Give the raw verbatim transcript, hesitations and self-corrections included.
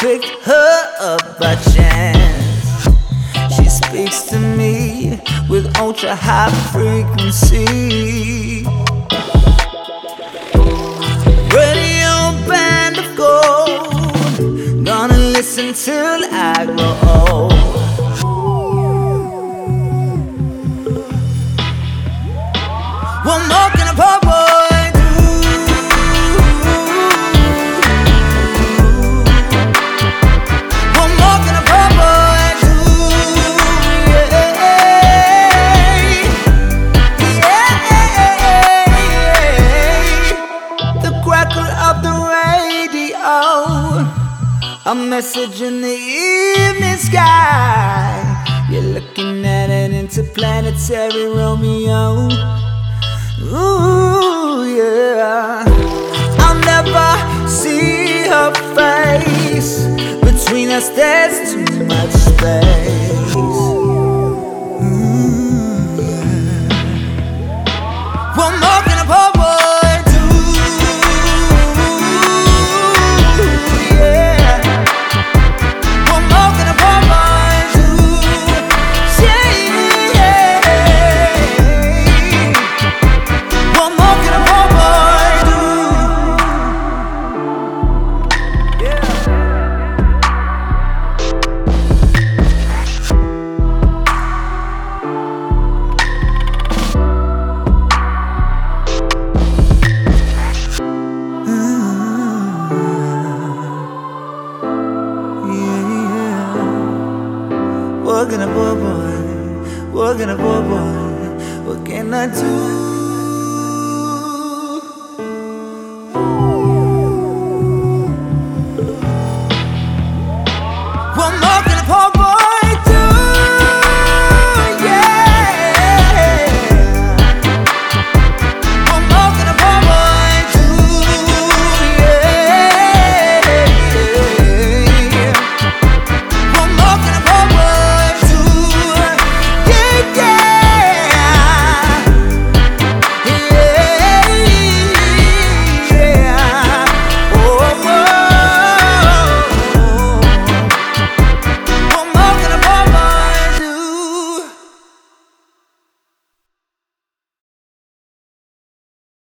picked her up by chance. She speaks to me with ultra high frequency. Radio band of gold, gonna listen till I grow old. What more can a poor boy do? What more can a poor boy do? Yeah, yeah. The crackle of the radio, a message in the evening sky. You're looking at an interplanetary Romeo. Ooh, yeah. I'll never see her face. Between us there's too much space. Ooh, yeah. What more can a poor boy do? Yeah. What more can a poor boy do? Yeah, yeah. What more can a poor boy do? Yeah. What can a poor boy, what can a poor boy, what can I do?